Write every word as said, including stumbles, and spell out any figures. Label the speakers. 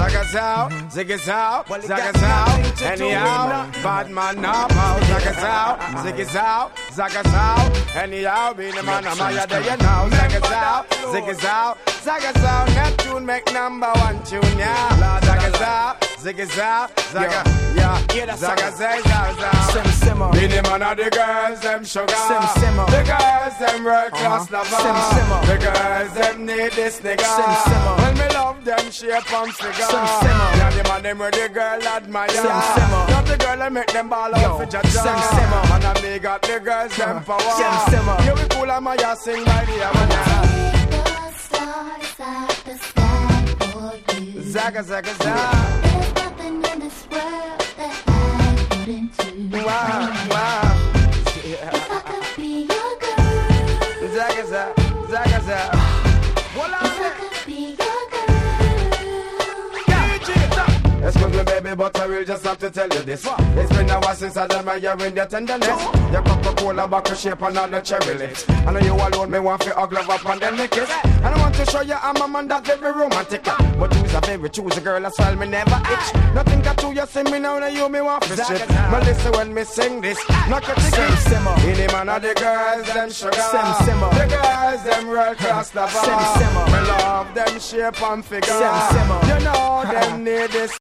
Speaker 1: Zaga Zow, Ziggy Zow, Zaga Zow. Anyhow, bad man now bow. Zaga Zow, Ziggy Zow, Zaga Zow. Anyhow, be the man I'm out there, you know. Zaga Zow, Ziggy Zow, Zaga Zow. Neptune make number one tune, yeah. Zaga Zow, Ziggy Zow, Zaga, yeah. Zaga Zow, Zow. Be the man of the girls, them sugar. The girls, them world class lover. The girls, them need this nigga. When me love them, shape and figure. Yeah, the man, them where the girl admire. Not the girl that make them ball out for Jaja. And I me got the girls, them power. Yeah, we cool and my sing by the Amana. Zaga, zaga, zaga.
Speaker 2: There's nothing in this world that I wouldn't do.
Speaker 1: Wow, wow.
Speaker 2: If I could be your girl.
Speaker 1: Zaga, zaga, zaga, zaga.
Speaker 2: If I could be your girl.
Speaker 1: Excuse me, baby, but I will just have to tell you this. It's been a while since I done my urine, your tenderness. Your Coca-Cola bottle shape and all the cherry lips. I know you alone, me want to hug love up and then lick it. And I want to show you I'm a man that's very romantic. But you's a very choosy girl as well, me never itch. Nothing got to you, see me now, now you me want to shit. But listen when me sing this, not a ticket. In the man of the girls, them sugar. The girls, them world class lover. Me love them shape and figure. You know them need this.